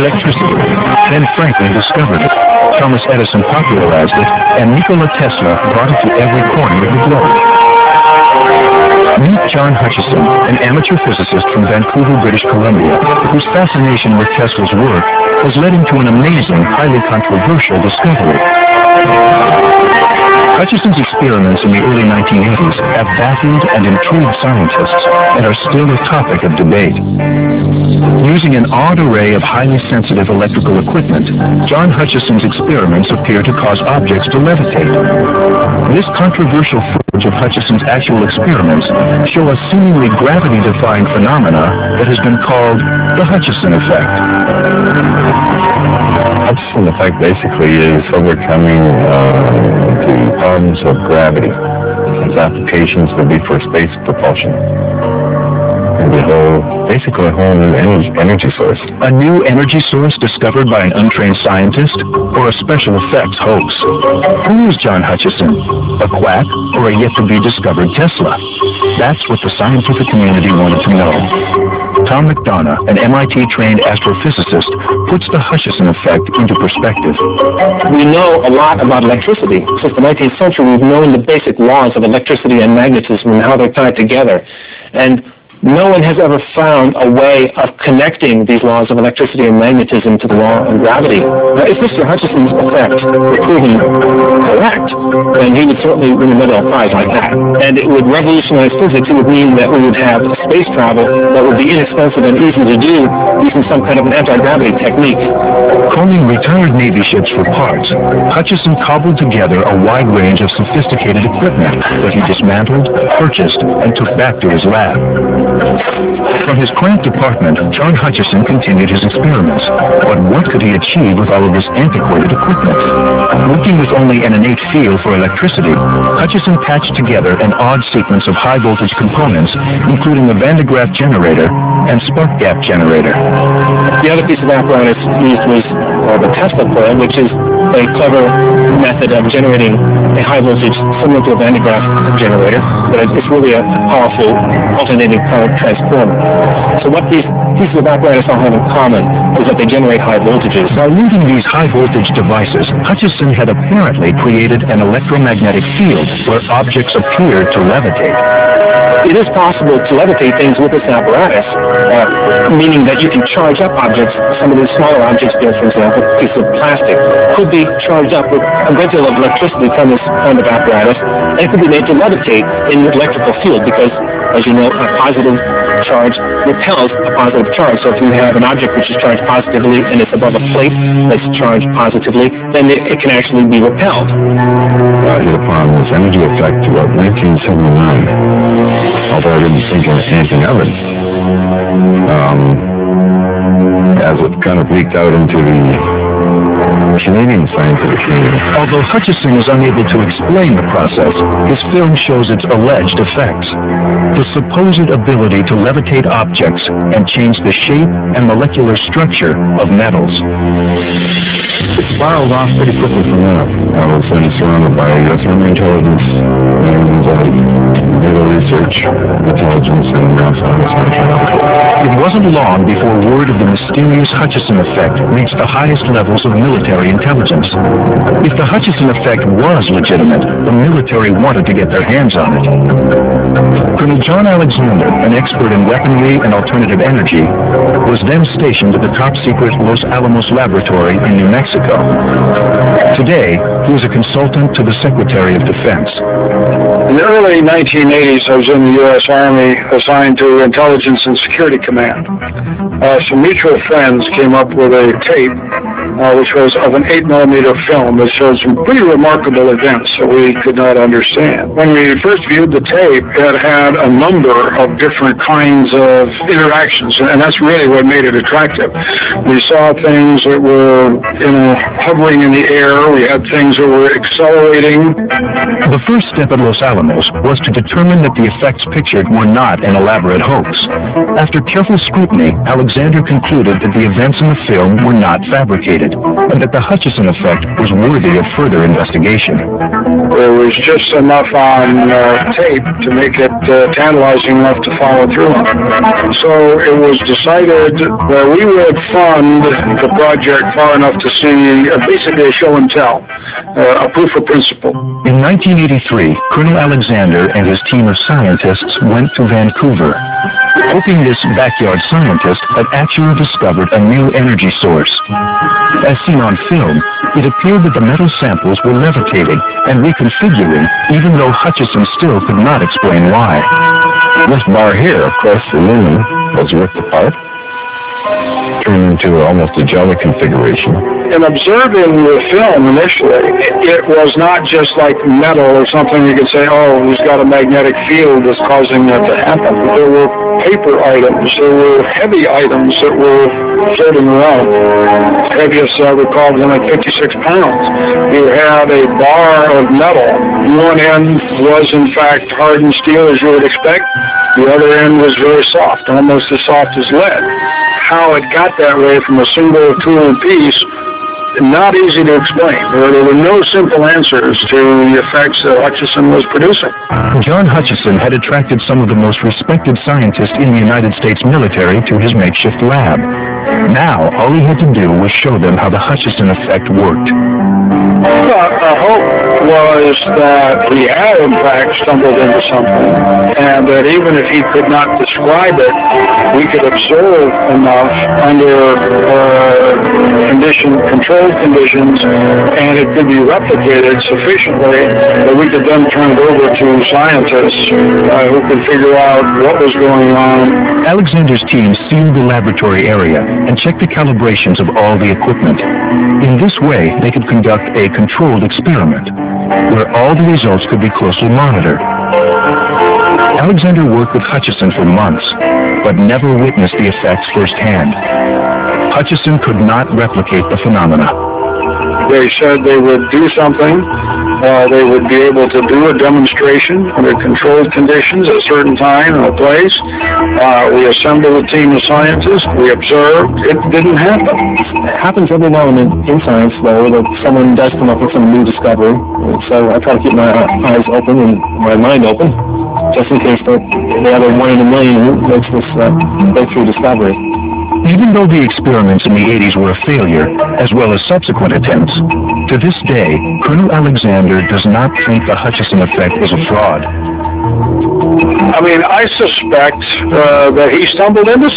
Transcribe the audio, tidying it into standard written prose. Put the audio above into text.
electricity. Ben Franklin discovered it. Thomas Edison popularized it, and Nikola Tesla brought it to every corner of the globe. Meet John Hutchison, an amateur physicist from Vancouver, British Columbia, whose fascination with Tesla's work has led him to an amazing, highly controversial discovery. Hutchison's experiments in the early 1980s have baffled and intrigued scientists and are still a topic of debate. Using an odd array of highly sensitive electrical equipment, John Hutchison's experiments appear to cause objects to levitate. This controversial footage of Hutchison's actual experiments show a seemingly gravity-defying phenomena that has been called the Hutchison effect. Hutchison effect basically is overcoming the problems of gravity. Its applications would be for space propulsion. And basically a whole new energy source. A new energy source discovered by an untrained scientist, or a special effects hoax? Who is John Hutchison? A quack or a yet-to-be-discovered Tesla? That's what the scientific community wanted to know. Tom McDonough, an MIT-trained astrophysicist, puts the Hutchison effect into perspective. We know a lot about electricity. Since the 19th century, we've known the basic laws of electricity and magnetism and how they're tied together. And no one has ever found a way of connecting these laws of electricity and magnetism to the law of gravity. Now, if Mr. Hutchison's effect were proven correct, then he would certainly win a Nobel Prize like that. And it would revolutionize physics. It would mean that we would have space travel that would be inexpensive and easy to do using some kind of an anti-gravity technique. Calling retired Navy ships for parts, Hutchison cobbled together a wide range of sophisticated equipment that he dismantled, purchased, and took back to his lab. From his cramped apartment, John Hutchison continued his experiments. But what could he achieve with all of this antiquated equipment? Working with only an innate feel for electricity, Hutchison patched together an odd sequence of high-voltage components, including a Van de Graaff generator and spark gap generator. The other piece of apparatus used was the Tesla coil, which is a clever method of generating a high voltage similar to a Van de Graaff generator, but it's really a powerful alternating current transformer. So what these pieces of apparatus all have in common is that they generate high voltages. By using these high voltage devices, Hutchison had apparently created an electromagnetic field where objects appeared to levitate. It is possible to levitate things with this apparatus, meaning that you can charge up objects. Some of the smaller objects here, for example, pieces of plastic, could be charged up with a great deal of electricity from this kind of apparatus, and it could be made to levitate in the electrical field because, as you know, a positive charge repels a positive charge. So if you have an object which is charged positively and it's above a plate that's charged positively, then it can actually be repelled. Hit upon this energy effect about 1979. Although I didn't think anything of it, as it kind of leaked out into the Canadian scientific community. Although Hutchison is unable to explain the process, his film shows its alleged effects. The supposed ability to levitate objects and change the shape and molecular structure of metals. It spiraled off pretty quickly from that. I was then surrounded by U.S. Army intelligence and naval research, intelligence, and NASA. It wasn't long before word of the mysterious Hutchison effect reached the highest levels of military intelligence. If the Hutchison effect was legitimate, the military wanted to get their hands on it. Colonel John Alexander, an expert in weaponry and alternative energy, was then stationed at the top-secret Los Alamos Laboratory in New Mexico. Today, he is a consultant to the Secretary of Defense. In the early 1980s, I was in the U.S. Army assigned to Intelligence and Security Command. Some mutual friends came up with a tape which was of an 8mm film that showed some pretty remarkable events that we could not understand. When we first viewed the tape, it had a number of different kinds of interactions, and that's really what made it attractive. We saw things that were, hovering in the air. We had things that were accelerating. The first step at Los Alamos was to determine that the effects pictured were not an elaborate hoax. After careful careful scrutiny, Alexander concluded that the events in the film were not fabricated, and that the Hutchison effect was worthy of further investigation. There was just enough on tape to make it tantalizing enough to follow through on. So it was decided that we would fund the project far enough to see basically a show and tell, a proof of principle. In 1983, Colonel Alexander and his team of scientists went to Vancouver, hoping this backyard scientist had actually discovered a new energy source. As seen on film, it appeared that the metal samples were levitating and reconfiguring, even though Hutchison still could not explain why. This bar here, of course, the lumen was ripped apart, turned into almost a jelly configuration. In observing the film initially, it was not just like metal or something you could say, oh, he's got a magnetic field that's causing that to happen. There were paper items, there were heavy items that were floating around. Heaviest I recall was like 56 pounds. You had a bar of metal. One end was in fact hardened steel, as you would expect. The other end was very soft, almost as soft as lead. How it got that way from a single tool piece, not easy to explain. There were no simple answers to the effects that Hutchison was producing. John Hutchison had attracted some of the most respected scientists in the United States military to his makeshift lab. Now, all he had to do was show them how the Hutchison effect worked. The hope was that he had, in fact, stumbled into something, and that even if he could not describe it, we could observe enough under controlled conditions, and it could be replicated sufficiently that we could then turn it over to scientists who could figure out what was going on. Alexander's team sealed the laboratory area and checked the calibrations of all the equipment. In this way, they could conduct a controlled experiment, where all the results could be closely monitored. Alexander worked with Hutchison for months, but never witnessed the effects firsthand. Hutchison could not replicate the phenomena. They said they would do something. They would be able to do a demonstration under controlled conditions at a certain time and a place. We assembled a team of scientists. We observed. It didn't happen. It happens every now and then in science, though, that someone does come up with some new discovery. So I try to keep my eyes open and my mind open, just in case the other one in a million makes this breakthrough discovery. Even though the experiments in the 80s were a failure, as well as subsequent attempts, to this day, Colonel Alexander does not think the Hutchison effect is a fraud. I mean, I suspect that he stumbled into